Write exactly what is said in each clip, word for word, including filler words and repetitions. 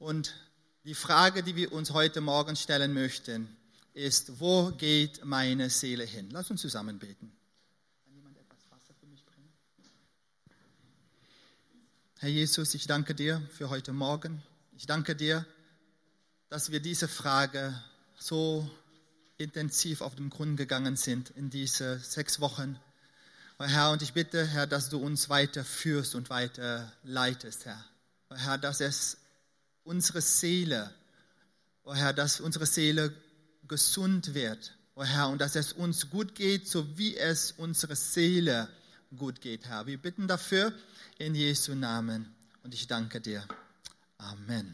Und die Frage, die wir uns heute Morgen stellen möchten, ist, wo geht meine Seele hin? Lass uns zusammen beten. Kann jemand etwas Wasser für mich bringen? Herr Jesus, ich danke dir für heute Morgen. Ich danke dir, dass wir diese Frage so intensiv auf den Grund gegangen sind in diese sechs Wochen. Herr, und ich bitte, Herr, dass du uns weiter führst und weiter leitest, Herr. Herr, dass es unsere Seele, oh Herr, dass unsere Seele gesund wird, oh Herr, und dass es uns gut geht, so wie es unsere Seele gut geht, Herr. Wir bitten dafür in Jesu Namen und ich danke dir. Amen.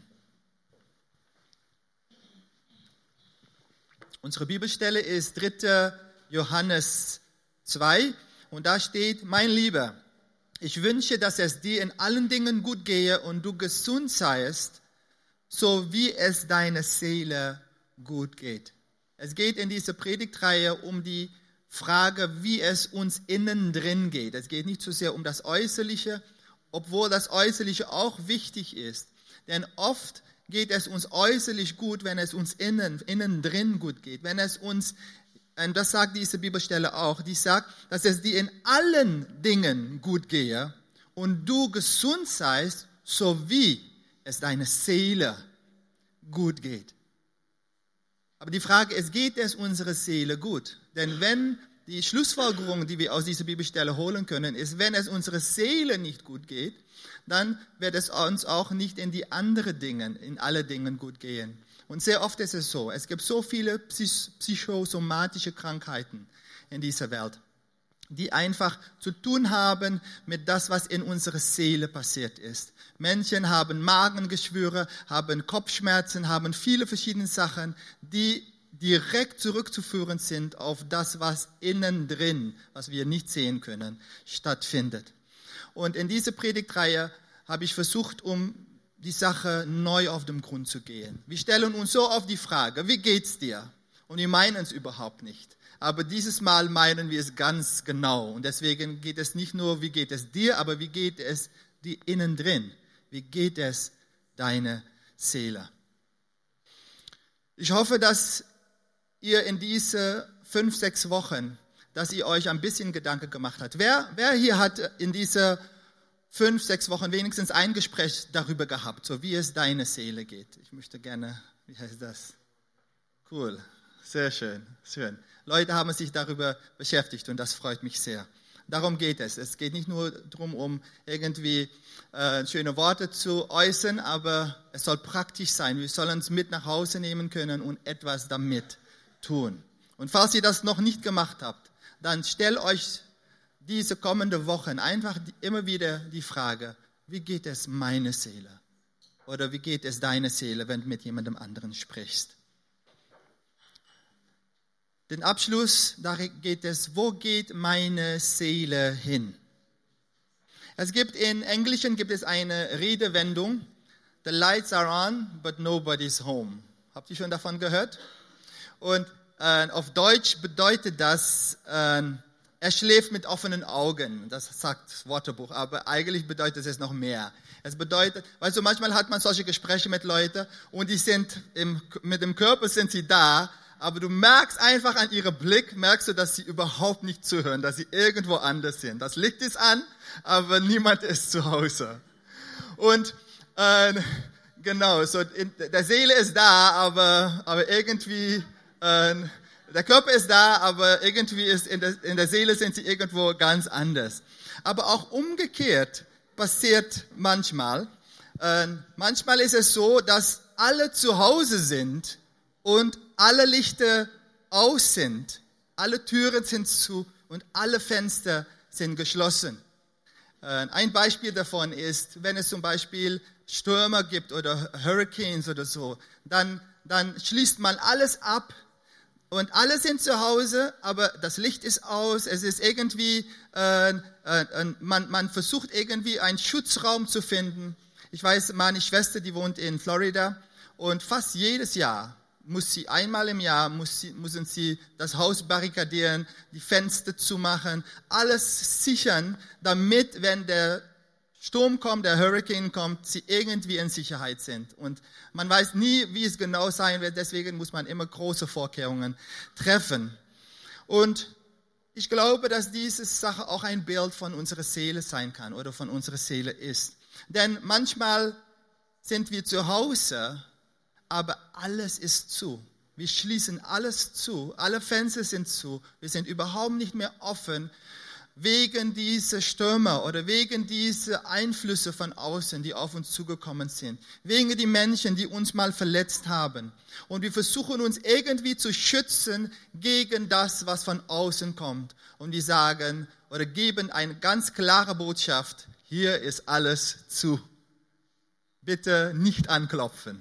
Unsere Bibelstelle ist dritter Johannes zwei und da steht, mein Lieber, ich wünsche, dass es dir in allen Dingen gut gehe und du gesund seist, so wie es deiner Seele gut geht. Es geht in dieser Predigtreihe um die Frage, wie es uns innen drin geht. Es geht nicht so sehr um das Äußerliche, obwohl das Äußerliche auch wichtig ist. Denn oft geht es uns äußerlich gut, wenn es uns innen, innen drin gut geht. Wenn es uns, und das sagt diese Bibelstelle auch, die sagt, dass es dir in allen Dingen gut gehe und du gesund seist, so wie es deiner Seele gut geht. Aber die Frage ist, geht es unserer Seele gut? Denn wenn die Schlussfolgerung, die wir aus dieser Bibelstelle holen können, ist, wenn es unserer Seele nicht gut geht, dann wird es uns auch nicht in die anderen Dinge, in alle Dingen gut gehen. Und sehr oft ist es so, es gibt so viele psychosomatische Krankheiten in dieser Welt, die einfach zu tun haben mit das, was in unserer Seele passiert ist. Menschen haben Magengeschwüre, haben Kopfschmerzen, haben viele verschiedene Sachen, die direkt zurückzuführen sind auf das, was innen drin, was wir nicht sehen können, stattfindet. Und in dieser Predigtreihe habe ich versucht, um die Sache neu auf den Grund zu gehen. Wir stellen uns so auf die Frage, wie geht's dir? Und wir meinen es überhaupt nicht. Aber dieses Mal meinen wir es ganz genau. Und deswegen geht es nicht nur, wie geht es dir, aber wie geht es dir innen drin? Wie geht es deiner Seele? Ich hoffe, dass ihr in diese fünf, sechs Wochen, dass ihr euch ein bisschen Gedanken gemacht habt. Wer, wer hier hat in diese fünf, sechs Wochen wenigstens ein Gespräch darüber gehabt, so wie es deiner Seele geht? Ich möchte gerne, wie heißt das? Cool, sehr schön, schön. Leute haben sich darüber beschäftigt und das freut mich sehr. Darum geht es. Es geht nicht nur darum, um irgendwie äh, schöne Worte zu äußern, aber es soll praktisch sein. Wir sollen es mit nach Hause nehmen können und etwas damit tun. Und falls ihr das noch nicht gemacht habt, dann stellt euch diese kommenden Wochen einfach immer wieder die Frage, wie geht es meiner Seele? Oder wie geht es deiner Seele, wenn du mit jemandem anderen sprichst? Den Abschluss, da geht es, wo geht meine Seele hin? Es gibt in Englischen gibt es eine Redewendung, the lights are on, but nobody's home. Habt ihr schon davon gehört? Und äh, auf Deutsch bedeutet das, äh, er schläft mit offenen Augen. Das sagt das Wörterbuch, aber eigentlich bedeutet es noch mehr. Es bedeutet, weißt du, manchmal hat man solche Gespräche mit Leuten und die sind im, mit dem Körper sind sie da, aber du merkst einfach an ihrem Blick, merkst du, dass sie überhaupt nicht zuhören, dass sie irgendwo anders sind. Das Licht ist an, aber niemand ist zu Hause. Und äh, genau, so in, der Seele ist da, aber, aber irgendwie, äh, der Körper ist da, aber irgendwie ist in der, in der Seele sind sie irgendwo ganz anders. Aber auch umgekehrt passiert manchmal. Äh, manchmal ist es so, dass alle zu Hause sind und alle Lichter aus sind, alle Türen sind zu und alle Fenster sind geschlossen. Ein Beispiel davon ist, wenn es zum Beispiel Stürme gibt oder Hurricanes oder so, dann, dann schließt man alles ab und alle sind zu Hause, aber das Licht ist aus, es ist irgendwie, äh, äh, man, man versucht irgendwie einen Schutzraum zu finden. Ich weiß, meine Schwester, die wohnt in Florida und fast jedes Jahr muss sie einmal im Jahr, muss sie, müssen sie das Haus barrikadieren, die Fenster zumachen, alles sichern, damit, wenn der Sturm kommt, der Hurricane kommt, sie irgendwie in Sicherheit sind. Und man weiß nie, wie es genau sein wird, deswegen muss man immer große Vorkehrungen treffen. Und ich glaube, dass diese Sache auch ein Bild von unserer Seele sein kann oder von unserer Seele ist. Denn manchmal sind wir zu Hause, aber alles ist zu. Wir schließen alles zu, alle Fenster sind zu, wir sind überhaupt nicht mehr offen, wegen dieser Stürme oder wegen dieser Einflüsse von außen, die auf uns zugekommen sind. Wegen die Menschen, die uns mal verletzt haben. Und wir versuchen uns irgendwie zu schützen gegen das, was von außen kommt. Und die sagen oder geben eine ganz klare Botschaft, hier ist alles zu. Bitte nicht anklopfen.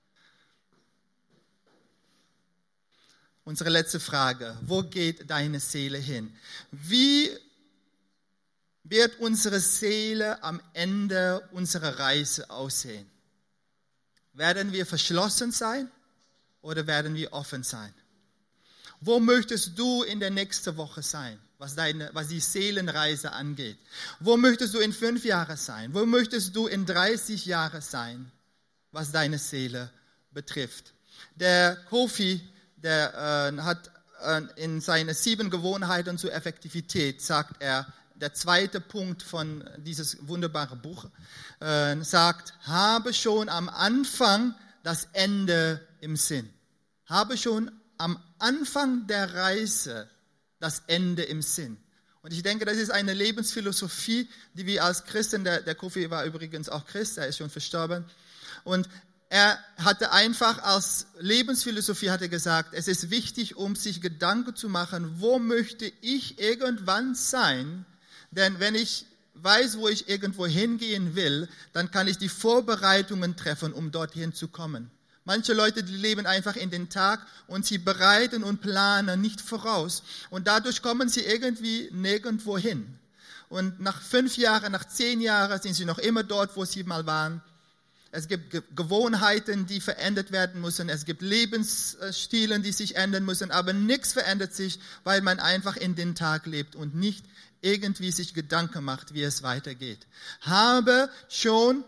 Unsere letzte Frage, wo geht deine Seele hin? Wie wird unsere Seele am Ende unserer Reise aussehen? Werden wir verschlossen sein oder werden wir offen sein? Wo möchtest du in der nächsten Woche sein, was, deine, was die Seelenreise angeht? Wo möchtest du in fünf Jahren sein? Wo möchtest du in dreißig Jahren sein, was deine Seele betrifft? Der Kofi, der äh, hat äh, in seinen sieben Gewohnheiten zur Effektivität, sagt er, der zweite Punkt von dieses wunderbaren Buch, äh, sagt, habe schon am Anfang das Ende im Sinn. Habe schon am Anfang der Reise das Ende im Sinn. Und ich denke, das ist eine Lebensphilosophie, die wir als Christen, der, der Kofi war übrigens auch Christ, er ist schon verstorben, und er hatte einfach als Lebensphilosophie hatte gesagt, es ist wichtig, um sich Gedanken zu machen, wo möchte ich irgendwann sein? Denn wenn ich weiß, wo ich irgendwo hingehen will, dann kann ich die Vorbereitungen treffen, um dorthin zu kommen. Manche Leute, die leben einfach in den Tag und sie bereiten und planen nicht voraus. Und dadurch kommen sie irgendwie nirgendwo hin. Und nach fünf Jahren, nach zehn Jahren sind sie noch immer dort, wo sie mal waren. Es gibt Gewohnheiten, die verändert werden müssen. Es gibt Lebensstilen, die sich ändern müssen. Aber nichts verändert sich, weil man einfach in den Tag lebt und nicht irgendwie sich Gedanken macht, wie es weitergeht. Habe schon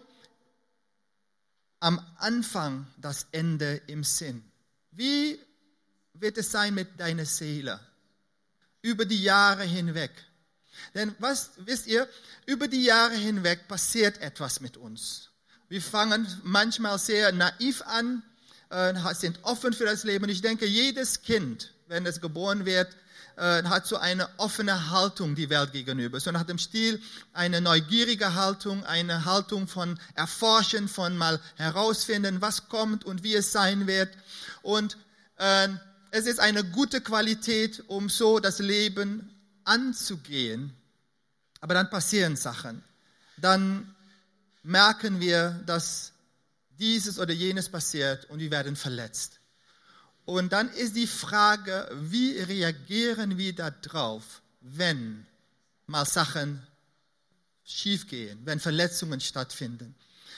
am Anfang das Ende im Sinn. Wie wird es sein mit deiner Seele? Über die Jahre hinweg. Denn was, wisst ihr, über die Jahre hinweg passiert etwas mit uns. Wir fangen manchmal sehr naiv an, äh, sind offen für das Leben. Und ich denke, jedes Kind, wenn es geboren wird, äh, hat so eine offene Haltung die Welt gegenüber. So nach dem Stil eine neugierige Haltung, eine Haltung von Erforschen, von mal herausfinden, was kommt und wie es sein wird. Und äh, es ist eine gute Qualität, um so das Leben anzugehen. Aber dann passieren Sachen. Dann merken wir, dass dieses oder jenes passiert und wir werden verletzt. Und dann ist die Frage, wie reagieren wir darauf, wenn mal Sachen schiefgehen, wenn Verletzungen stattfinden.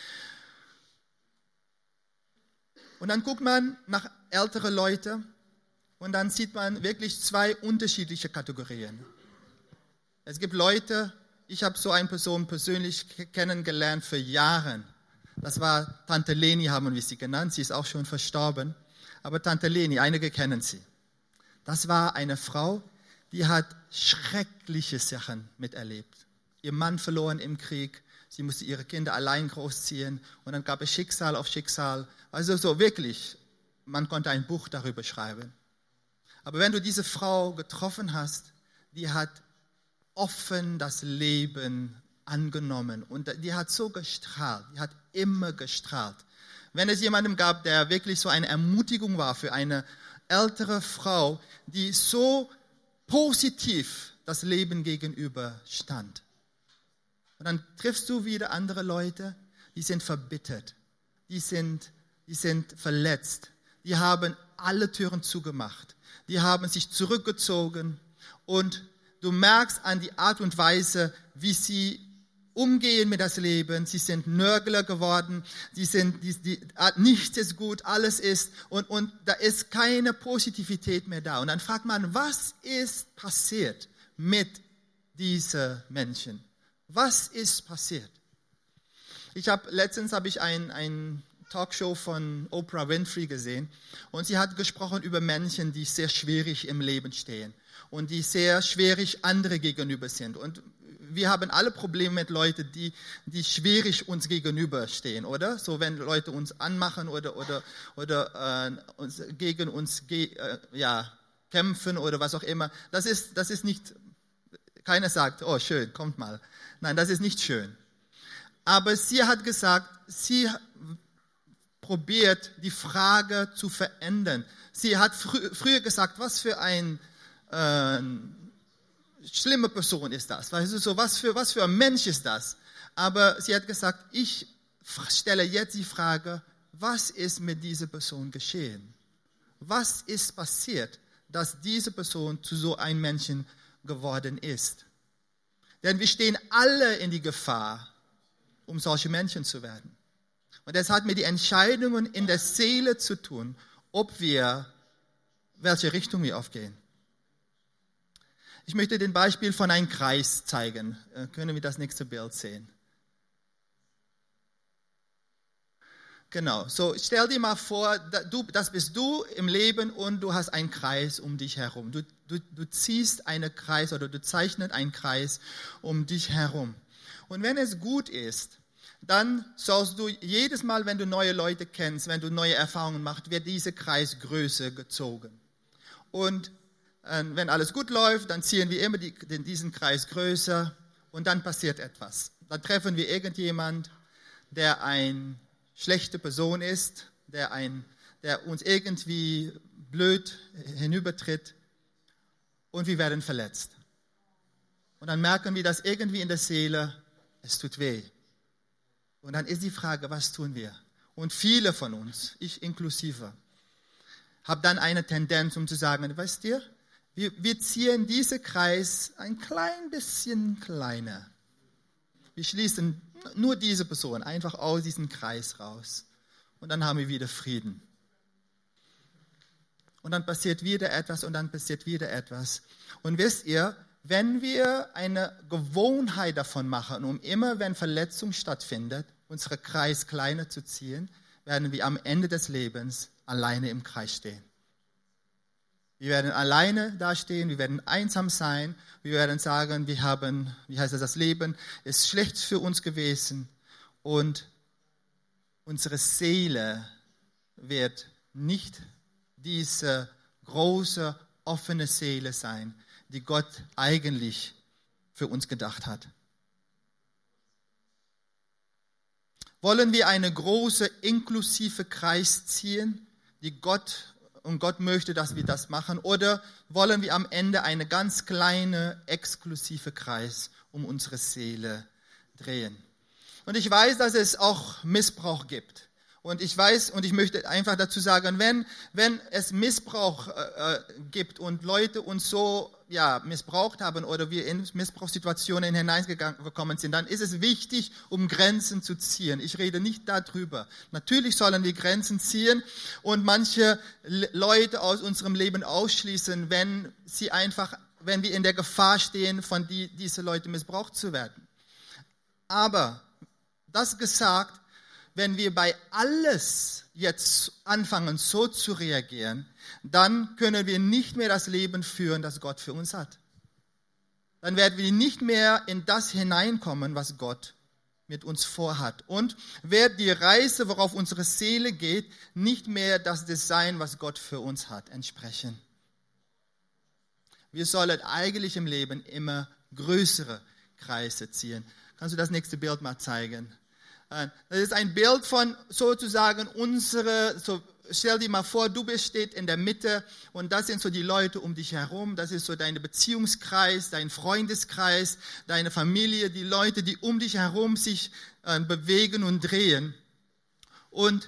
Und dann guckt man nach älteren Leuten und dann sieht man wirklich zwei unterschiedliche Kategorien. Es gibt Leute, ich habe so eine Person persönlich kennengelernt für Jahre. Das war Tante Leni, haben wir sie genannt. Sie ist auch schon verstorben. Aber Tante Leni, einige kennen sie. Das war eine Frau, die hat schreckliche Sachen miterlebt. Ihr Mann verloren im Krieg. Sie musste ihre Kinder allein großziehen. Und dann gab es Schicksal auf Schicksal. Also so wirklich, man konnte ein Buch darüber schreiben. Aber wenn du diese Frau getroffen hast, die hat offen das Leben angenommen und die hat so gestrahlt, die hat immer gestrahlt. Wenn es jemanden gab, der wirklich so eine Ermutigung war für eine ältere Frau, die so positiv das Leben gegenüber stand. Und dann triffst du wieder andere Leute, die sind verbittert, die sind, die sind verletzt, die haben alle Türen zugemacht, die haben sich zurückgezogen und du merkst an die Art und Weise, wie sie umgehen mit das Leben. Sie sind Nörgler geworden. Sie sind, die, die, nichts ist gut, alles ist. Und, und da ist keine Positivität mehr da. Und dann fragt man, was ist passiert mit diesen Menschen? Was ist passiert? Ich habe letztens habe ich ein, ein Talkshow von Oprah Winfrey gesehen und sie hat gesprochen über Menschen, die sehr schwierig im Leben stehen und die sehr schwierig andere gegenüber sind. Und wir haben alle Probleme mit Leuten, die, die schwierig uns gegenüberstehen, oder? So, wenn Leute uns anmachen oder, oder, oder äh, uns, gegen uns ge, äh, ja, kämpfen oder was auch immer. Das ist, das ist nicht, keiner sagt, oh schön, kommt mal. Nein, das ist nicht schön. Aber sie hat gesagt, sie probiert, die Frage zu verändern. Sie hat frü- früher gesagt, was für ein äh, schlimme Person ist das? Weißt du, so, was für, was für ein Mensch ist das? Aber sie hat gesagt, ich stelle jetzt die Frage, was ist mit dieser Person geschehen? Was ist passiert, dass diese Person zu so einem Menschen geworden ist? Denn wir stehen alle in die Gefahr, um solche Menschen zu werden. Und das hat mit den Entscheidungen in der Seele zu tun, ob wir, welche Richtung wir aufgehen. Ich möchte den Beispiel von einem Kreis zeigen. Können wir das nächste Bild sehen? Genau. So, stell dir mal vor, du, das bist du im Leben und du hast einen Kreis um dich herum. Du, du, du ziehst einen Kreis oder du zeichnest einen Kreis um dich herum. Und wenn es gut ist, dann sollst du jedes Mal, wenn du neue Leute kennst, wenn du neue Erfahrungen machst, wird dieser Kreis größer gezogen. Und wenn alles gut läuft, dann ziehen wir immer die, diesen Kreis größer und dann passiert etwas. Dann treffen wir irgendjemand, der eine schlechte Person ist, der, ein, der uns irgendwie blöd hinübertritt und wir werden verletzt. Und dann merken wir, dass irgendwie in der Seele, es tut weh. Und dann ist die Frage, was tun wir? Und viele von uns, ich inklusive, haben dann eine Tendenz, um zu sagen, weißt du, Wir, wir ziehen diesen Kreis ein klein bisschen kleiner. Wir schließen nur diese Person einfach aus diesem Kreis raus. Und dann haben wir wieder Frieden. Und dann passiert wieder etwas und dann passiert wieder etwas. Und wisst ihr, wenn wir eine Gewohnheit davon machen, um immer, wenn Verletzung stattfindet, unseren Kreis kleiner zu ziehen, werden wir am Ende des Lebens alleine im Kreis stehen. Wir werden alleine dastehen, wir werden einsam sein, wir werden sagen, wir haben, wie heißt das, das Leben ist schlecht für uns gewesen und unsere Seele wird nicht diese große, offene Seele sein, die Gott eigentlich für uns gedacht hat. Wollen wir einen großen, inklusive Kreis ziehen, die Gott und Gott möchte, dass wir das machen? Oder wollen wir am Ende einen ganz kleinen, exklusiven Kreis um unsere Seele drehen? Und ich weiß, dass es auch Missbrauch gibt. Und ich weiß und ich möchte einfach dazu sagen, wenn, wenn es Missbrauch äh, gibt und Leute uns so ja, missbraucht haben oder wir in Missbrauchssituationen hineingekommen sind, dann ist es wichtig, um Grenzen zu ziehen. Ich rede nicht darüber. Natürlich sollen wir Grenzen ziehen und manche Leute aus unserem Leben ausschließen, wenn sie einfach, wenn wir in der Gefahr stehen, von die, diese Leute missbraucht zu werden. Aber das gesagt, wenn wir bei alles jetzt anfangen, so zu reagieren, dann können wir nicht mehr das Leben führen, das Gott für uns hat. Dann werden wir nicht mehr in das hineinkommen, was Gott mit uns vorhat. Und wird die Reise, worauf unsere Seele geht, nicht mehr das Design, was Gott für uns hat, entsprechen. Wir sollen eigentlich im Leben immer größere Kreise ziehen. Kannst du das nächste Bild mal zeigen? Das ist ein Bild von sozusagen unsere, so stell dir mal vor, du bist steht in der Mitte und das sind so die Leute um dich herum, das ist so dein Beziehungskreis, dein Freundeskreis, deine Familie, die Leute, die um dich herum sich äh, bewegen und drehen. Und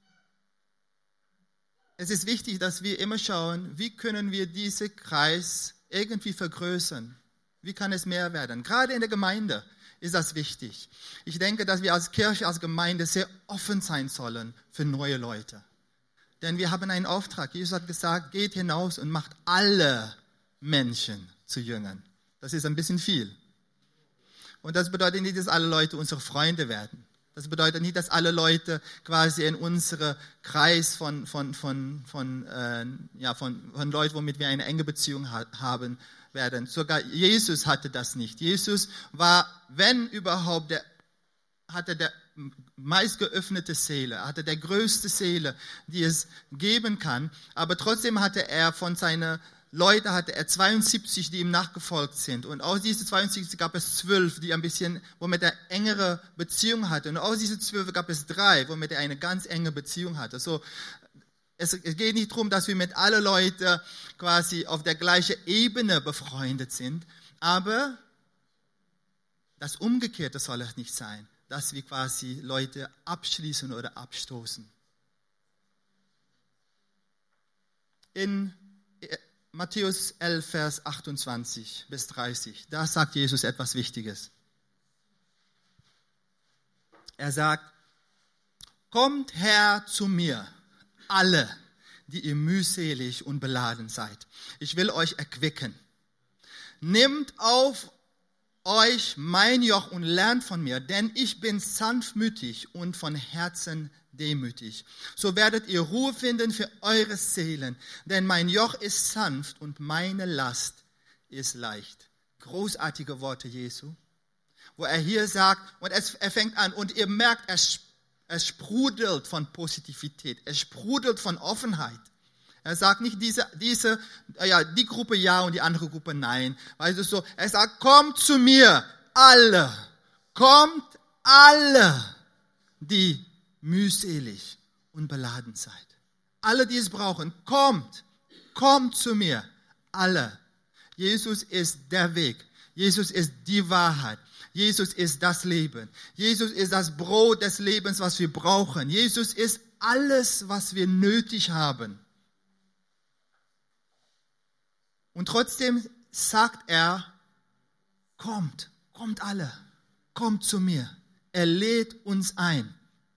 es ist wichtig, dass wir immer schauen, wie können wir diesen Kreis irgendwie vergrößern? Wie kann es mehr werden? Gerade in der Gemeinde ist das wichtig. Ich denke, dass wir als Kirche, als Gemeinde sehr offen sein sollen für neue Leute. Denn wir haben einen Auftrag. Jesus hat gesagt, geht hinaus und macht alle Menschen zu Jüngern. Das ist ein bisschen viel. Und das bedeutet nicht, dass alle Leute unsere Freunde werden. Das bedeutet nicht, dass alle Leute quasi in unserem Kreis von, von, von, von, äh, ja, von, von Leuten, womit wir eine enge Beziehung ha- haben werden. Sogar Jesus hatte das nicht. Jesus war, wenn überhaupt, der, hatte der meist geöffnete Seele, hatte der größte Seele, die es geben kann. Aber trotzdem hatte er von seiner Leute hatte er zweiundsiebzig, die ihm nachgefolgt sind. Und aus diesen zweiundsiebzig gab es zwölf, die ein bisschen, womit er engere Beziehung hatte. Und aus diesen zwölf gab es drei, womit er eine ganz enge Beziehung hatte. So, es geht nicht darum, dass wir mit allen Leuten quasi auf der gleichen Ebene befreundet sind. Aber das Umgekehrte soll es nicht sein, dass wir quasi Leute abschließen oder abstoßen. In Matthäus elf, Vers achtundzwanzig bis dreißig, da sagt Jesus etwas Wichtiges. Er sagt, kommt her zu mir, alle, die ihr mühselig und beladen seid. Ich will euch erquicken. Nehmt auf euch mein Joch und lernt von mir, denn ich bin sanftmütig und von Herzen demütig. So werdet ihr Ruhe finden für eure Seelen, denn mein Joch ist sanft und meine Last ist leicht. Großartige Worte Jesu, wo er hier sagt, und es, er fängt an, und ihr merkt, es, es sprudelt von Positivität, es sprudelt von Offenheit. Er sagt nicht diese, diese, ja, die Gruppe ja und die andere Gruppe nein. Weißt du so, er sagt, kommt zu mir, alle, kommt alle, die mühselig und beladen seid. Alle, die es brauchen, kommt, kommt zu mir, alle. Jesus ist der Weg. Jesus ist die Wahrheit. Jesus ist das Leben. Jesus ist das Brot des Lebens, was wir brauchen. Jesus ist alles, was wir nötig haben. Und trotzdem sagt er, kommt, kommt alle, kommt zu mir. Er lädt uns ein.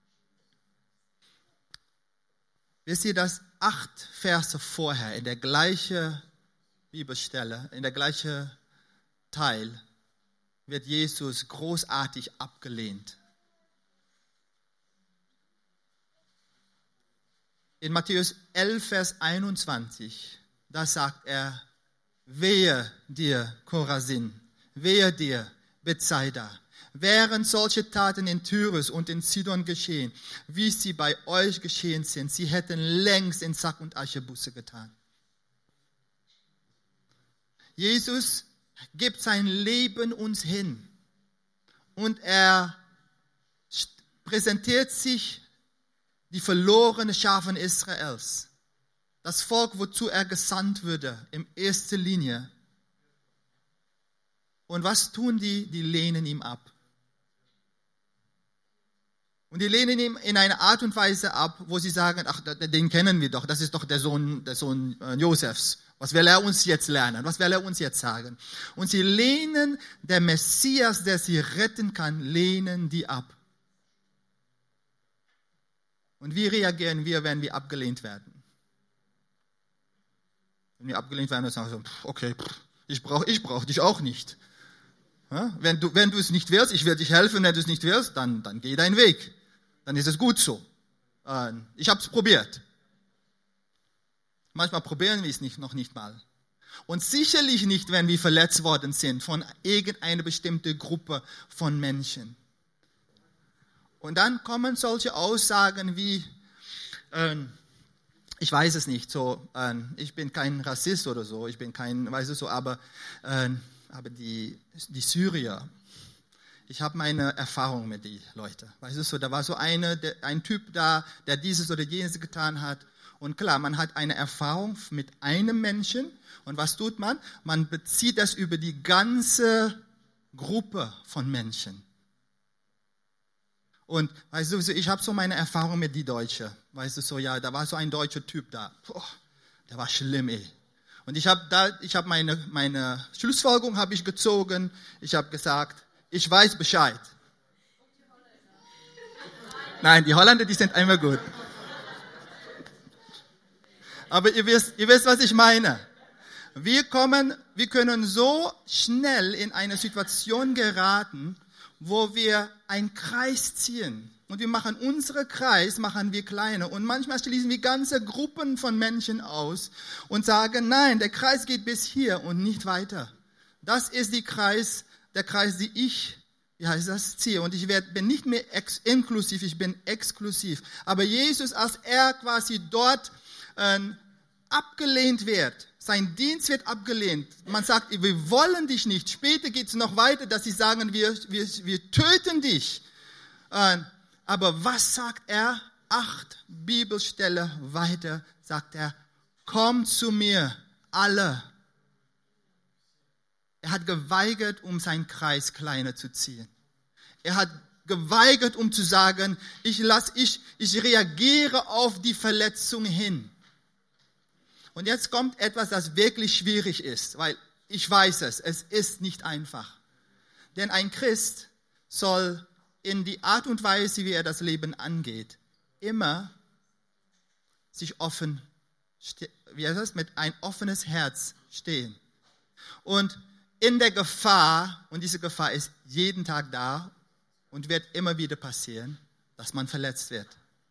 Wisst ihr, dass acht Verse vorher in der gleichen Bibelstelle, in der gleichen Teil, wird Jesus großartig abgelehnt. In Matthäus elf, Vers einundzwanzig, da sagt er, wehe dir, Chorazin, wehe dir, Bethsaida. Wären solche Taten in Tyrus und in Sidon geschehen, wie sie bei euch geschehen sind, sie hätten längst in Sack und Asche Buße getan. Jesus gibt sein Leben uns hin und er präsentiert sich die verlorene Schafe Israels. Das Volk, wozu er gesandt wurde, in erster Linie. Und was tun die? Die lehnen ihm ab. Und die lehnen ihn in einer Art und Weise ab, wo sie sagen, ach, den kennen wir doch, das ist doch der Sohn, der Sohn Josefs. Was will er uns jetzt lernen? Was will er uns jetzt sagen? Und sie lehnen der Messias, der sie retten kann, lehnen die ab. Und wie reagieren wir, wenn wir abgelehnt werden? Wenn wir abgelehnt werden, dann sagen wir so, okay, ich brauche ich brauch dich auch nicht. Ja? Wenn du, wenn du es nicht willst, ich will dich helfen, wenn du es nicht willst, dann, dann geh deinen Weg. Dann ist es gut so. Ich habe es probiert. Manchmal probieren wir es nicht, noch nicht mal. Und sicherlich nicht, wenn wir verletzt worden sind von irgendeiner bestimmten Gruppe von Menschen. Und dann kommen solche Aussagen wie, äh, ich weiß es nicht, so, äh, ich bin kein Rassist oder so, ich bin kein, weiß es so, aber, äh, aber die, die Syrier, ich habe meine Erfahrung mit den Leuten. Weißt du so, da war so eine, der, ein Typ da, der dieses oder jenes getan hat. Und klar, man hat eine Erfahrung mit einem Menschen. Und was tut man? Man bezieht das über die ganze Gruppe von Menschen. Und weißt du, ich habe so meine Erfahrung mit die Deutschen. Weißt du so, ja, da war so ein deutscher Typ da. Boah, der war schlimm, ey. Und ich habe da, ich habe meine meine Schlussfolgerung habe ich gezogen. Ich habe gesagt, ich weiß Bescheid. Nein, die Holländer, die sind einmal gut. Aber ihr wisst, ihr wisst, was ich meine. Wir kommen, wir können so schnell in eine Situation geraten, wo wir einen Kreis ziehen. Und wir machen unseren Kreis, machen wir kleiner. Und manchmal schließen wir ganze Gruppen von Menschen aus und sagen, nein, der Kreis geht bis hier und nicht weiter. Das ist die Kreis, der Kreis, die ich, wie heißt das, ziehe. Und ich werd, bin nicht mehr ex- inklusiv, ich bin exklusiv. Aber Jesus, als er quasi dort äh, abgelehnt wird, sein Dienst wird abgelehnt. Man sagt, wir wollen dich nicht. Später geht es noch weiter, dass sie sagen, wir, wir, wir töten dich. Äh, Aber was sagt er? Acht Bibelstellen weiter sagt er, komm zu mir, alle. Er hat geweigert, um seinen Kreis kleiner zu ziehen. Er hat geweigert, um zu sagen, ich, lass, ich, ich reagiere auf die Verletzung hin. Und jetzt kommt etwas, das wirklich schwierig ist, weil ich weiß es, es ist nicht einfach. Denn ein Christ soll in die Art und Weise, wie er das Leben angeht, immer sich offen, wie heißt das, mit ein offenes Herz stehen. Und in der Gefahr, und diese Gefahr ist jeden Tag da und wird immer wieder passieren, dass man verletzt wird.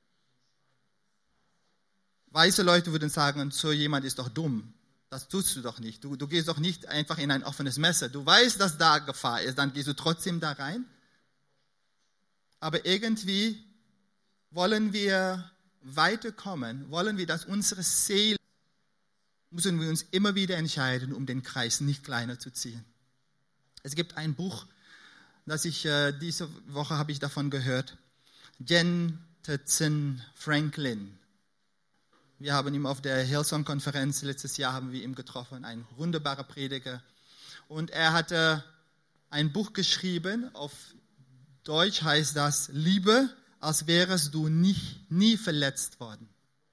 Weise Leute würden sagen, so jemand ist doch dumm. Das tust du doch nicht. Du, du gehst doch nicht einfach in ein offenes Messer. Du weißt, dass da Gefahr ist, dann gehst du trotzdem da rein. Aber irgendwie wollen wir weiterkommen, wollen wir, dass unsere Seele, müssen wir uns immer wieder entscheiden, um den Kreis nicht kleiner zu ziehen. Es gibt ein Buch, das ich, äh, diese Woche habe ich davon gehört, Jentezen Franklin. Wir haben ihn auf der Hillsong-Konferenz, letztes Jahr haben wir ihn getroffen, ein wunderbarer Prediger. Und er hatte ein Buch geschrieben, auf Deutsch heißt das, Liebe, als wärest du nie, nie verletzt worden.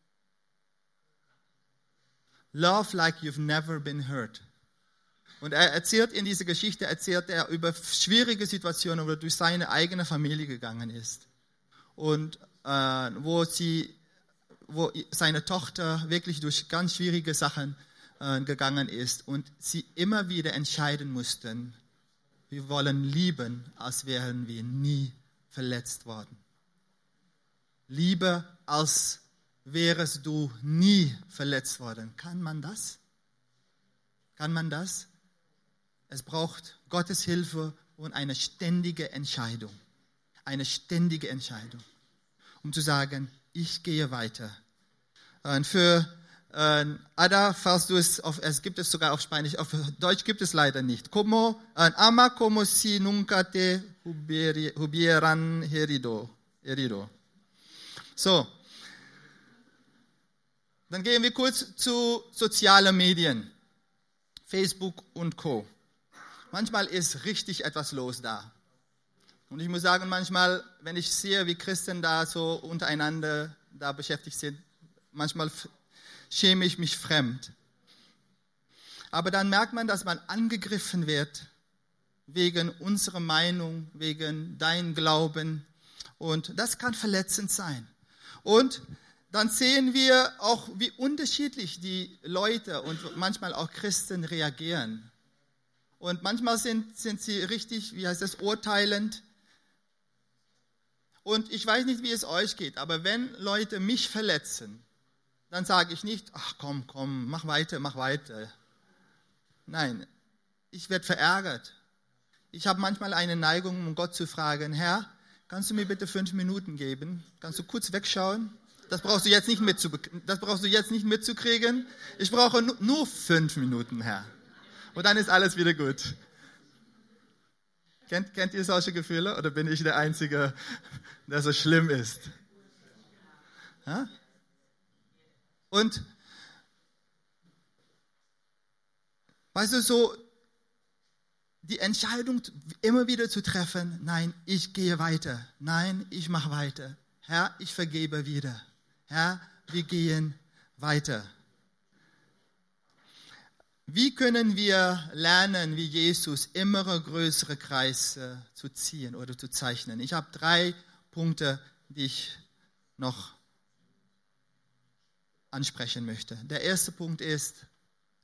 Love like you've never been hurt. Und er erzählt in dieser Geschichte, erzählt er über schwierige Situationen, wo er durch seine eigene Familie gegangen ist. Und äh, wo sie wo seine Tochter wirklich durch ganz schwierige Sachen äh, gegangen ist und sie immer wieder entscheiden mussten, wir wollen lieben, als wären wir nie verletzt worden. Liebe, als wärest du nie verletzt worden. Kann man das? Kann man das? Es braucht Gottes Hilfe und eine ständige Entscheidung. Eine ständige Entscheidung, um zu sagen, ich gehe weiter. Und für äh, Ada, falls du es, auf, es gibt es sogar auf Spanisch, auf Deutsch gibt es leider nicht. Como, äh, ama como si nunca te hubieran herido. herido. So, dann gehen wir kurz zu sozialen Medien, Facebook und Co. Manchmal ist richtig etwas los da. Und ich muss sagen, manchmal, wenn ich sehe, wie Christen da so untereinander da beschäftigt sind, manchmal schäme ich mich fremd. Aber dann merkt man, dass man angegriffen wird wegen unserer Meinung, wegen deinem Glauben. Und das kann verletzend sein. Und dann sehen wir auch, wie unterschiedlich die Leute und manchmal auch Christen reagieren. Und manchmal sind, sind sie richtig, wie heißt das, urteilend. Und ich weiß nicht, wie es euch geht, aber wenn Leute mich verletzen, dann sage ich nicht, ach komm, komm, mach weiter, mach weiter. Nein, ich werde verärgert. Ich habe manchmal eine Neigung, um Gott zu fragen, Herr, kannst du mir bitte fünf Minuten geben? Kannst du kurz wegschauen? Das brauchst du jetzt nicht, mitzu- das brauchst du jetzt nicht mitzukriegen. Ich brauche nu- nur fünf Minuten, Herr. Und dann ist alles wieder gut. Kennt, kennt ihr solche Gefühle? Oder bin ich der Einzige, der so schlimm ist? Ja? Und, weißt du, so die Entscheidung immer wieder zu treffen, nein, ich gehe weiter. Nein, ich mache weiter. Herr, ich vergebe wieder. Herr, wir gehen weiter. Wie können wir lernen, wie Jesus immer größere Kreise zu ziehen oder zu zeichnen? Ich habe drei Punkte, die ich noch ansprechen möchte. Der erste Punkt ist,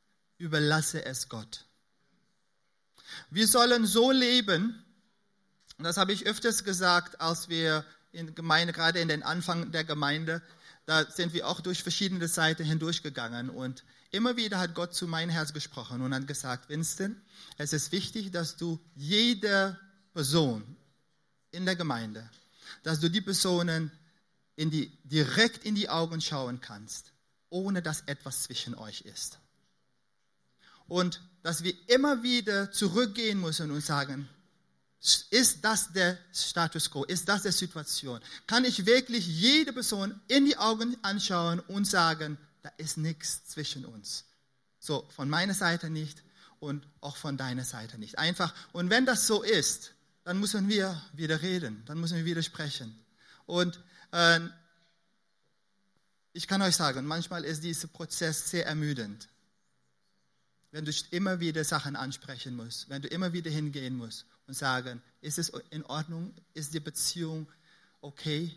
überlasse es Gott. Wir sollen so leben, Und das habe ich öfters gesagt, als wir in Gemeinde, gerade in den Anfang der Gemeinde, da sind wir auch durch verschiedene Seiten hindurchgegangen. Und immer wieder hat Gott zu meinem Herz gesprochen und hat gesagt, Winston, es ist wichtig, dass du jede Person in der Gemeinde, dass du die Personen in die, direkt in die Augen schauen kannst, ohne dass etwas zwischen euch ist. Und dass wir immer wieder zurückgehen müssen und sagen, ist das der Status quo? Ist das die Situation? Kann ich wirklich jede Person in die Augen anschauen und sagen, da ist nichts zwischen uns? So, von meiner Seite nicht und auch von deiner Seite nicht. Einfach, und wenn das so ist, dann müssen wir wieder reden, dann müssen wir wieder sprechen. Und äh, ich kann euch sagen, manchmal ist dieser Prozess sehr ermüdend. Wenn du immer wieder Sachen ansprechen musst, wenn du immer wieder hingehen musst und sagen, ist es in Ordnung, ist die Beziehung okay?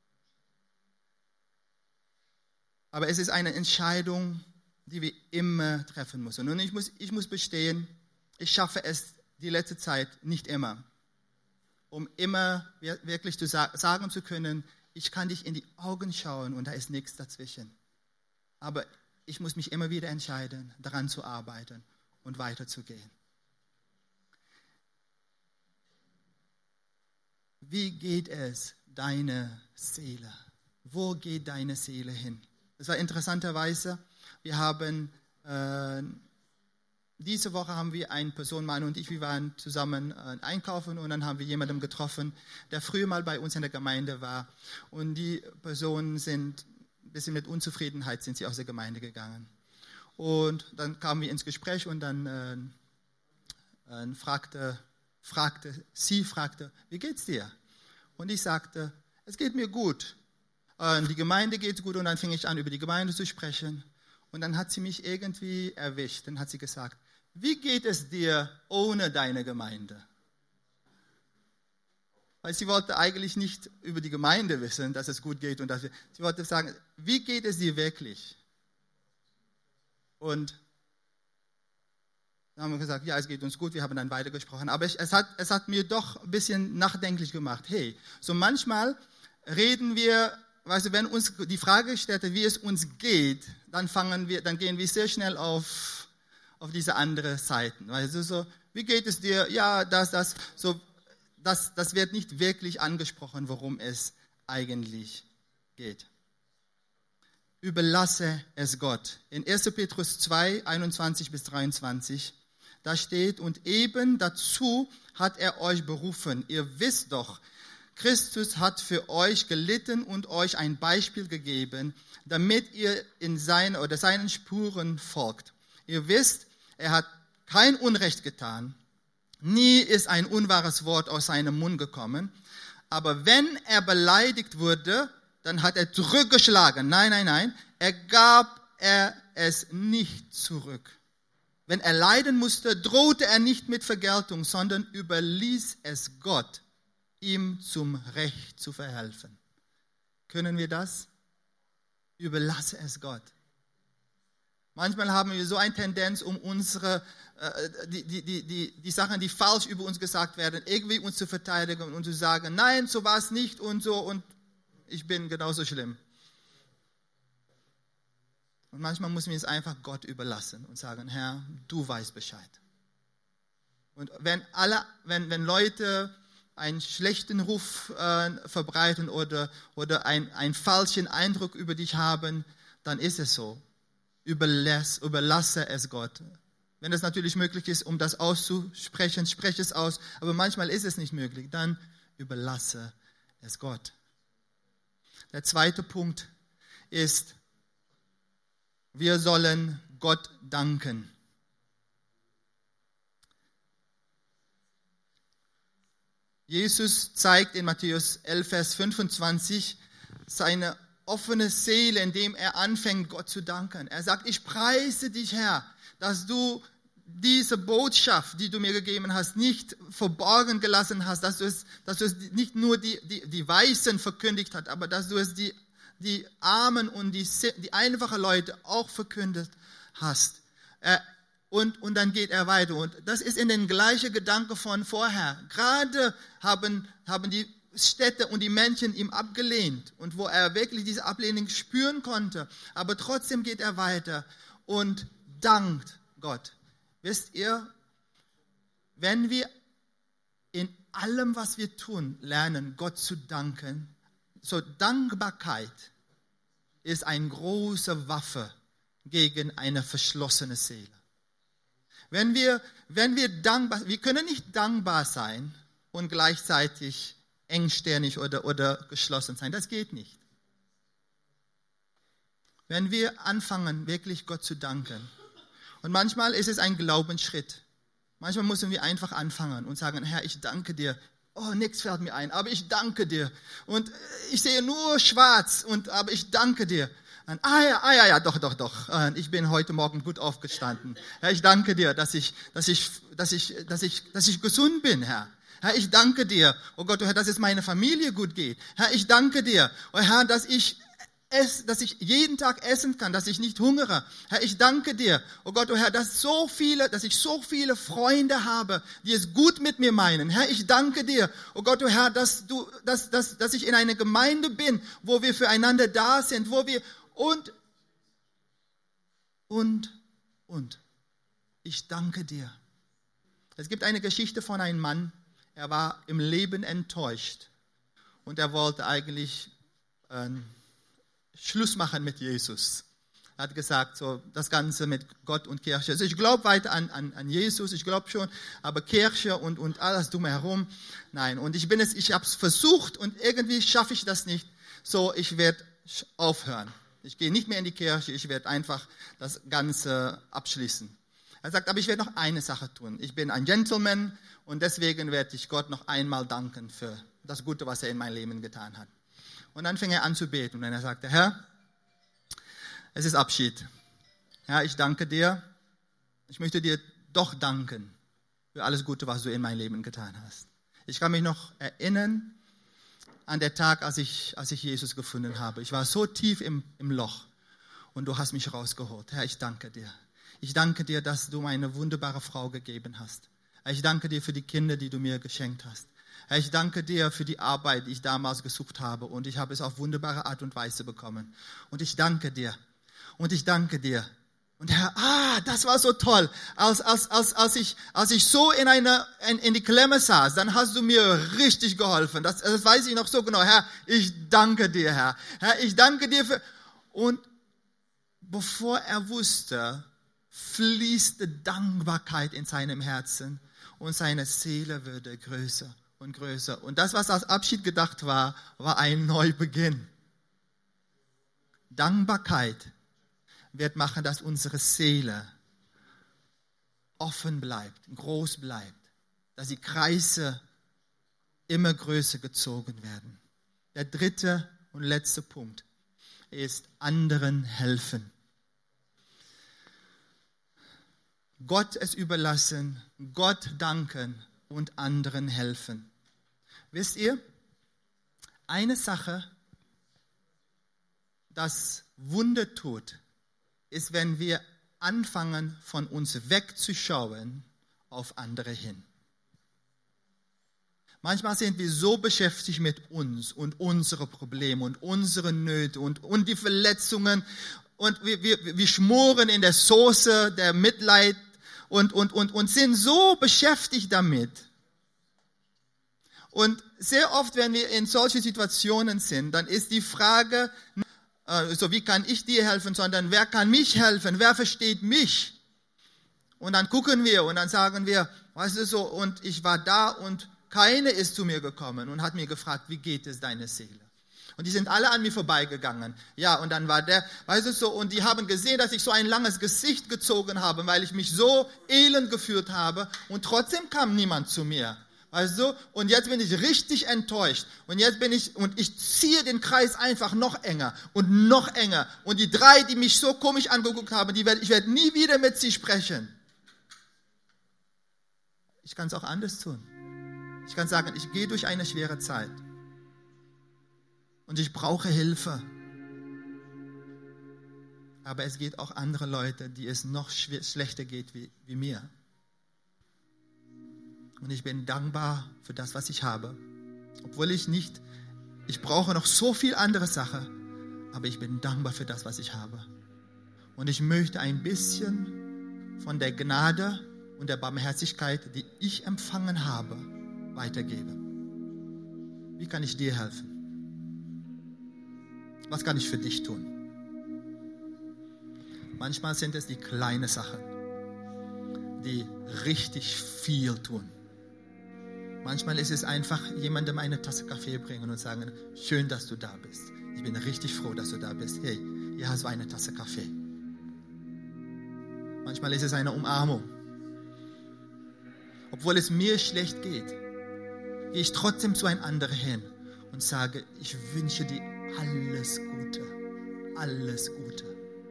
Aber es ist eine Entscheidung, die wir immer treffen müssen. Und ich muss, ich muss bestehen, ich schaffe es die letzte Zeit nicht immer, um immer wirklich zu sagen zu können, ich kann dich in die Augen schauen und da ist nichts dazwischen. Aber ich muss mich immer wieder entscheiden, daran zu arbeiten und weiterzugehen. Wie geht es deiner Seele? Wo geht deine Seele hin? Das war interessanterweise, wir haben, äh, diese Woche haben wir eine Person, Manu und ich, wir waren zusammen äh, einkaufen und dann haben wir jemanden getroffen, der früher mal bei uns in der Gemeinde war. Und die Personen sind ein bisschen mit Unzufriedenheit sind sie aus der Gemeinde gegangen. Und dann kamen wir ins Gespräch und dann äh, äh, fragte, fragte, sie fragte, wie geht's dir? Und ich sagte, es geht mir gut. Äh, die Gemeinde geht gut und dann fing ich an, über die Gemeinde zu sprechen. Und dann hat sie mich irgendwie erwischt. Dann hat sie gesagt, wie geht es dir ohne deine Gemeinde? Weil sie wollte eigentlich nicht über die Gemeinde wissen, dass es gut geht. Und dass wir, sie wollte sagen, wie geht es dir wirklich? Und dann haben wir gesagt, ja, es geht uns gut, wir haben dann weitergesprochen. Aber ich, es, hat, es hat mir doch ein bisschen nachdenklich gemacht. Hey, so manchmal reden wir, weißt du, wenn uns die Frage gestellt wird, wie es uns geht, dann, fangen wir, dann gehen wir sehr schnell auf, auf diese andere Seiten. Weißt du, so, wie geht es dir? Ja, das, das, so. Das, das wird nicht wirklich angesprochen, worum es eigentlich geht. Überlasse es Gott. In erster Petrus zwei, einundzwanzig bis dreiundzwanzig, da steht, und eben dazu hat er euch berufen. Ihr wisst doch, Christus hat für euch gelitten und euch ein Beispiel gegeben, damit ihr in seine, oder seinen Spuren folgt. Ihr wisst, er hat kein Unrecht getan. Nie ist ein unwahres Wort aus seinem Mund gekommen. Aber wenn er beleidigt wurde, dann hat er zurückgeschlagen. Nein, nein, nein. Er gab er es nicht zurück. Wenn er leiden musste, drohte er nicht mit Vergeltung, sondern überließ es Gott, ihm zum Recht zu verhelfen. Können wir das? Überlasse es Gott. Manchmal haben wir so eine Tendenz, um unsere, äh, die, die, die, die, die Sachen, die falsch über uns gesagt werden, irgendwie uns zu verteidigen und zu sagen, nein, so war es nicht und so und ich bin genauso schlimm. Und manchmal müssen wir es einfach Gott überlassen und sagen, Herr, du weißt Bescheid. Und wenn alle, wenn, wenn Leute einen schlechten Ruf äh, verbreiten oder, oder ein, einen falschen Eindruck über dich haben, dann ist es so. Überlass, überlasse es Gott. Wenn es natürlich möglich ist, um das auszusprechen, spreche es aus. Aber manchmal ist es nicht möglich. Dann überlasse es Gott. Der zweite Punkt ist, wir sollen Gott danken. Jesus zeigt in Matthäus elf, Vers fünfundzwanzig seine offene Seele, indem er anfängt, Gott zu danken. Er sagt, ich preise dich, Herr, dass du diese Botschaft, die du mir gegeben hast, nicht verborgen gelassen hast, dass du es, dass du es nicht nur die, die, die Weißen verkündigt hast, aber dass du es die, die Armen und die, die einfachen Leute auch verkündet hast. Er, Und, und dann geht er weiter. Und das ist in den gleichen Gedanken von vorher. Gerade haben, haben die Städte und die Menschen ihm abgelehnt. Und wo er wirklich diese Ablehnung spüren konnte. Aber trotzdem geht er weiter und dankt Gott. Wisst ihr, wenn wir in allem, was wir tun, lernen, Gott zu danken, so Dankbarkeit ist eine große Waffe gegen eine verschlossene Seele. Wenn wir, wenn wir dankbar, wir können nicht dankbar sein und gleichzeitig engstirnig oder, oder geschlossen sein. Das geht nicht. Wenn wir anfangen, wirklich Gott zu danken, und manchmal ist es ein Glaubensschritt. Manchmal müssen wir einfach anfangen und sagen, Herr, ich danke dir. Oh, nichts fällt mir ein, aber ich danke dir. Und ich sehe nur schwarz, und, aber ich danke dir. Und, ah ja, ah ja, ja, doch, doch, doch. Ich bin heute Morgen gut aufgestanden. Herr, ich danke dir, dass ich, dass ich, dass ich, dass ich, dass ich gesund bin, Herr. Herr, ich danke dir. Oh Gott, oh Herr, dass es meiner Familie gut geht. Herr, ich danke dir. Oh Herr, dass ich ess, dass ich jeden Tag essen kann, dass ich nicht hungere. Herr, ich danke dir. Oh Gott, oh Herr, dass so viele, dass ich so viele Freunde habe, die es gut mit mir meinen. Herr, ich danke dir. Oh Gott, oh Herr, dass du, dass, dass, dass ich in einer Gemeinde bin, wo wir füreinander da sind, wo wir und, und, und. Ich danke dir. Es gibt eine Geschichte von einem Mann, er war im Leben enttäuscht und er wollte eigentlich äh, Schluss machen mit Jesus. Er hat gesagt, so das Ganze mit Gott und Kirche. Also ich glaube weiter an, an, an Jesus, ich glaube schon, aber Kirche und, und alles drumherum, nein. Und ich bin es, ich habe es versucht und irgendwie schaffe ich das nicht. So, ich werde aufhören. Ich gehe nicht mehr in die Kirche, ich werde einfach das Ganze abschließen. Er sagt, aber ich werde noch eine Sache tun. Ich bin ein Gentleman und deswegen werde ich Gott noch einmal danken für das Gute, was er in meinem Leben getan hat. Und dann fing er an zu beten und dann er sagte, Herr, es ist Abschied. Herr, ich danke dir. Ich möchte dir doch danken für alles Gute, was du in meinem Leben getan hast. Ich kann mich noch erinnern an den Tag, als ich, als ich Jesus gefunden habe. Ich war so tief im, im Loch und du hast mich rausgeholt. Herr, ich danke dir. Ich danke dir, dass du mir eine wunderbare Frau gegeben hast. Herr, ich danke dir für die Kinder, die du mir geschenkt hast. Herr, ich danke dir für die Arbeit, die ich damals gesucht habe und ich habe es auf wunderbare Art und Weise bekommen. Und ich danke dir. Und ich danke dir. Und Herr, ah, das war so toll. Als, als, als, als, ich, als ich so in, eine, in, in die Klemme saß, dann hast du mir richtig geholfen. Das, das weiß ich noch so genau. Herr, ich danke dir, Herr. Herr, ich danke dir für... Und bevor er wusste, fließte Dankbarkeit in seinem Herzen und seine Seele wurde größer und größer. Und das, was als Abschied gedacht war, war ein Neubeginn. Dankbarkeit wird machen, dass unsere Seele offen bleibt, groß bleibt, dass die Kreise immer größer gezogen werden. Der dritte und letzte Punkt ist anderen helfen. Gott es überlassen, Gott danken und anderen helfen. Wisst ihr, eine Sache, das Wunder tut, ist, wenn wir anfangen, von uns wegzuschauen auf andere hin. Manchmal sind wir so beschäftigt mit uns und unsere Probleme und unsere Nöte und, und die Verletzungen und wir, wir, wir schmoren in der Soße der Mitleid und, und, und, und sind so beschäftigt damit. Und sehr oft, wenn wir in solchen Situationen sind, dann ist die Frage, so wie kann ich dir helfen, sondern wer kann mich helfen, wer versteht mich? Und dann gucken wir und dann sagen wir, weißt du so, und ich war da und keine ist zu mir gekommen und hat mir gefragt, wie geht es deiner Seele? Und die sind alle an mir vorbeigegangen. Ja, und dann war der, weißt du so, und die haben gesehen, dass ich so ein langes Gesicht gezogen habe, weil ich mich so elend gefühlt habe und trotzdem kam niemand zu mir. Weißt du, und jetzt bin ich richtig enttäuscht. Und jetzt bin ich, und ich ziehe den Kreis einfach noch enger und noch enger. Und die drei, die mich so komisch angeguckt haben, die werd, ich werde nie wieder mit sie sprechen. Ich kann es auch anders tun. Ich kann sagen, ich gehe durch eine schwere Zeit. Und ich brauche Hilfe. aber es geht auch andere Leute, die es noch schlechter geht wie, wie mir. Und ich bin dankbar für das, was ich habe. Obwohl ich nicht, ich brauche noch so viel andere Sachen, aber ich bin dankbar für das, was ich habe. Und ich möchte ein bisschen von der Gnade und der Barmherzigkeit, die ich empfangen habe, weitergeben. Wie kann ich dir helfen? Was kann ich für dich tun? Manchmal sind es die kleinen Sachen, die richtig viel tun. Manchmal ist es einfach, jemandem eine Tasse Kaffee bringen und sagen, schön, dass du da bist. Ich bin richtig froh, dass du da bist. Hey, hier hast du eine Tasse Kaffee. Manchmal ist es eine Umarmung. Obwohl es mir schlecht geht, gehe ich trotzdem zu einem anderen hin und sage, ich wünsche dir alles Gute, alles Gute.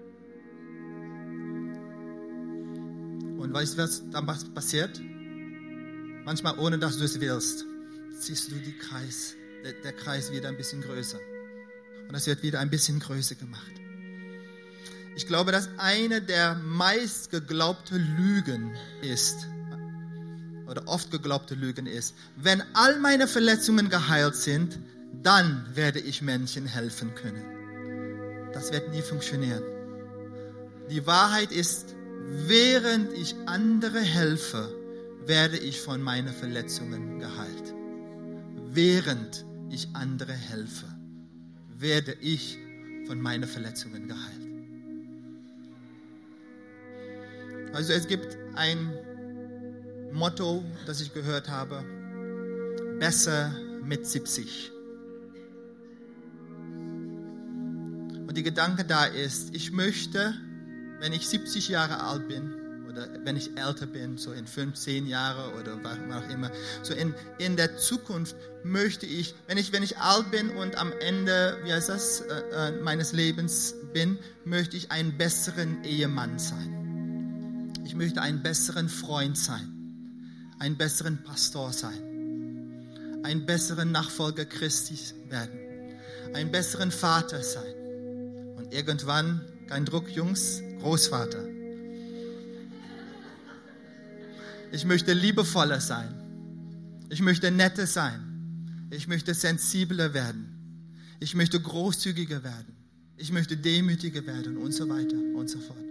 Und weißt du, was dann passiert? Manchmal, ohne dass du es willst, ziehst du die Kreis, der, der Kreis wieder ein bisschen größer. Und es wird wieder ein bisschen größer gemacht. Ich glaube, dass eine der meist geglaubten Lügen ist, oder oft geglaubte Lügen ist, wenn all meine Verletzungen geheilt sind, dann werde ich Menschen helfen können. Das wird nie funktionieren. Die Wahrheit ist, während ich andere helfe, werde ich von meinen Verletzungen geheilt. Während ich andere helfe, werde ich von meinen Verletzungen geheilt. Also es gibt ein Motto, das ich gehört habe, besser mit siebzig. Und die Gedanke da ist, ich möchte, wenn ich siebzig Jahre alt bin, oder wenn ich älter bin, so in fünfzehn Jahre oder was auch immer, so in, in der Zukunft möchte ich, wenn ich, wenn ich alt bin und am Ende, wie heißt das, äh, meines Lebens bin, möchte ich ein besseren Ehemann sein. Ich möchte ein besseren Freund sein. Ein besseren Pastor sein, ein besseren Nachfolger Christi werden, ein besseren Vater sein und irgendwann, kein Druck, Jungs, Großvater. Ich möchte liebevoller sein, ich möchte netter sein, ich möchte sensibler werden, ich möchte großzügiger werden, ich möchte demütiger werden und so weiter und so fort.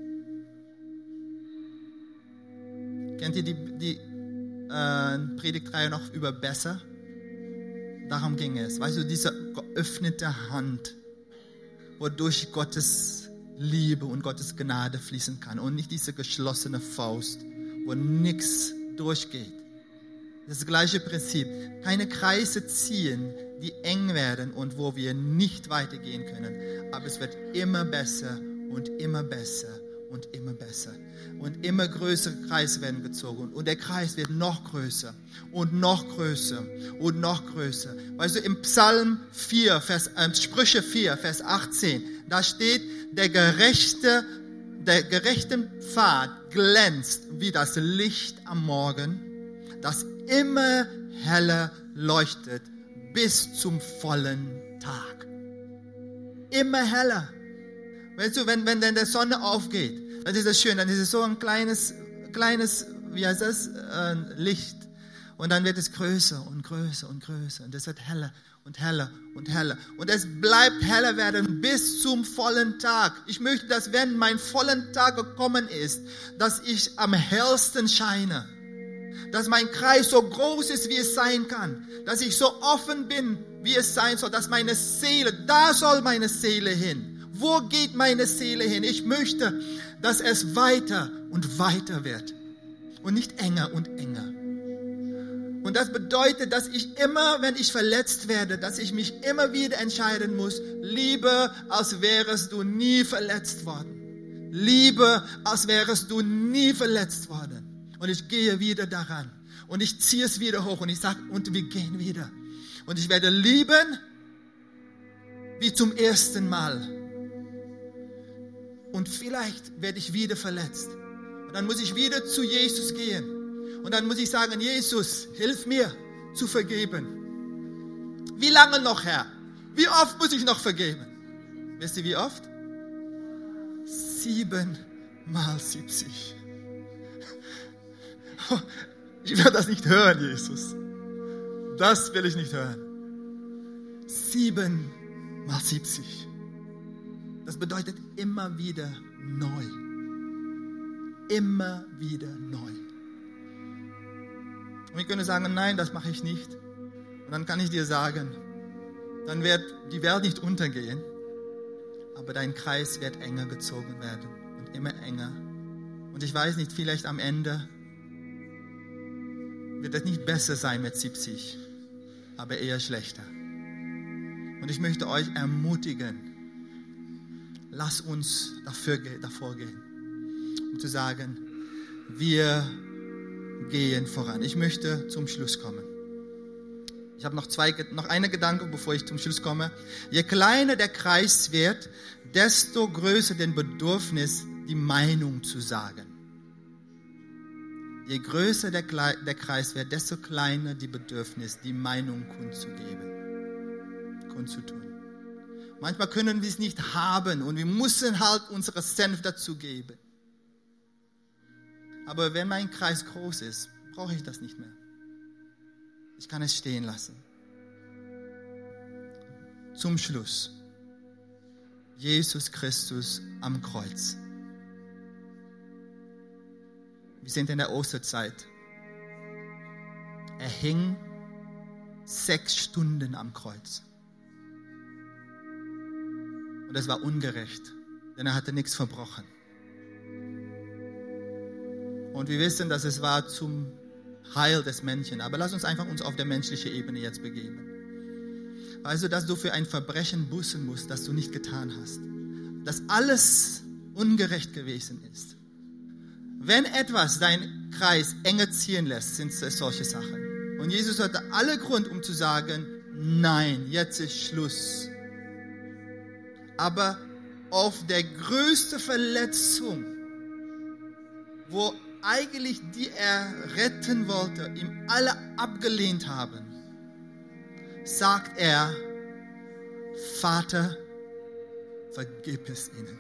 Kennt ihr die, die Äh, Predigtreihe noch über besser. Darum ging es. Weißt du, diese geöffnete Hand, wodurch Gottes Liebe und Gottes Gnade fließen kann und nicht diese geschlossene Faust, wo nichts durchgeht. Das gleiche Prinzip. Keine Kreise ziehen, die eng werden und wo wir nicht weitergehen können. Aber es wird immer besser und immer besser und immer besser. Und immer größere Kreise werden gezogen. Und der Kreis wird noch größer und noch größer und noch größer. Weißt du, im Psalm vier, Vers, äh, Sprüche vier, Vers achtzehn, da steht, der gerechte, der gerechte Pfad glänzt wie das Licht am Morgen, das immer heller leuchtet bis zum vollen Tag. Immer heller. Weißt du, wenn, wenn dann die Sonne aufgeht, dann ist es schön, dann ist es so ein kleines, kleines, wie heißt das, äh, Licht. Und dann wird es größer und größer und größer. Und es wird heller und heller und heller. Und es bleibt heller werden bis zum vollen Tag. Ich möchte, dass wenn mein vollen Tag gekommen ist, dass ich am hellsten scheine. Dass mein Kreis so groß ist, wie es sein kann. Dass ich so offen bin, wie es sein soll. Dass meine Seele, da soll meine Seele hin. Wo geht meine Seele hin? Ich möchte, dass es weiter und weiter wird und nicht enger und enger. Und das bedeutet, dass ich immer, wenn ich verletzt werde, dass ich mich immer wieder entscheiden muss, liebe, als wärest du nie verletzt worden. Liebe, als wärest du nie verletzt worden. Und ich gehe wieder daran und ich ziehe es wieder hoch und ich sage, und wir gehen wieder. Und ich werde lieben wie zum ersten Mal. Und vielleicht werde ich wieder verletzt. Und dann muss ich wieder zu Jesus gehen. Und dann muss ich sagen, Jesus, hilf mir zu vergeben. Wie lange noch, Herr? Wie oft muss ich noch vergeben? Wisst ihr, wie oft? Sieben mal siebzig. Ich will das nicht hören, Jesus. Das will ich nicht hören. Sieben mal siebzig. Das bedeutet immer wieder neu. Immer wieder neu. Und ich könnte sagen, nein, das mache ich nicht. Und dann kann ich dir sagen, dann wird die Welt nicht untergehen, aber dein Kreis wird enger gezogen werden und immer enger. Und ich weiß nicht, vielleicht am Ende wird es nicht besser sein mit siebzig, aber eher schlechter. Und ich möchte euch ermutigen, lasst uns dafür, davor gehen, um zu sagen, wir gehen voran. Ich möchte zum Schluss kommen. Ich habe noch, zwei, noch eine Gedanke, bevor ich zum Schluss komme. Je kleiner der Kreis wird, desto größer das Bedürfnis, die Meinung zu sagen. Je größer der, der Kreis wird, desto kleiner die Bedürfnis, die Meinung kundzugeben, kundzutun. Manchmal können wir es nicht haben und wir müssen halt unsere Senf dazu geben. Aber wenn mein Kreis groß ist, brauche ich das nicht mehr. Ich kann es stehen lassen. Zum Schluss. Jesus Christus am Kreuz. Wir sind in der Osterzeit. Er hing sechs Stunden am Kreuz. Und das war ungerecht, denn er hatte nichts verbrochen. Und wir wissen, dass es war zum Heil des Menschen. Aber lass uns einfach uns auf der menschlichen Ebene jetzt begeben. Weißt du, dass du für ein Verbrechen büßen musst, das du nicht getan hast. Dass alles ungerecht gewesen ist. Wenn etwas deinen Kreis enger ziehen lässt, sind es solche Sachen. Und Jesus hatte alle Grund, um zu sagen, nein, jetzt ist Schluss. Aber auf der größten Verletzung, wo eigentlich die er retten wollte, ihm alle abgelehnt haben, sagt er, Vater, vergib es ihnen.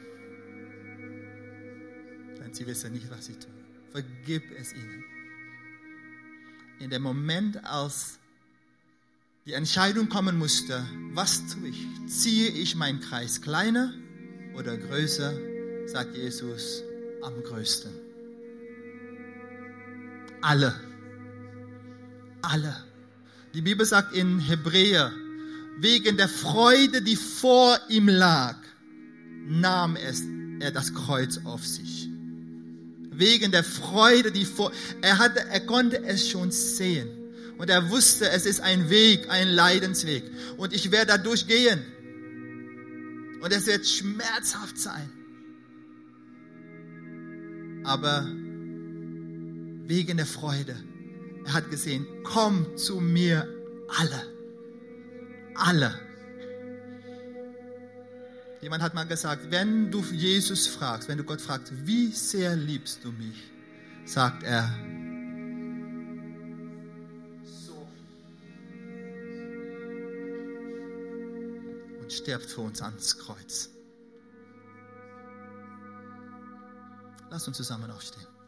Denn sie wissen nicht, was sie tun. Vergib es ihnen. In dem Moment, als die Entscheidung kommen musste, was tue ich? Ziehe ich meinen Kreis kleiner oder größer, sagt Jesus, am größten. Alle. Alle. Die Bibel sagt in Hebräer, wegen der Freude, die vor ihm lag, nahm es, er das Kreuz auf sich. Wegen der Freude, die vor, er hatte, er konnte es schon sehen. Und er wusste, es ist ein Weg, ein Leidensweg. Und ich werde da durchgehen. Und es wird schmerzhaft sein. Aber wegen der Freude. Er hat gesehen, komm zu mir alle. Alle. Jemand hat mal gesagt, wenn du Jesus fragst, wenn du Gott fragst, wie sehr liebst du mich? Sagt er, so viel. Und stirbt für uns ans Kreuz. Lass uns zusammen aufstehen.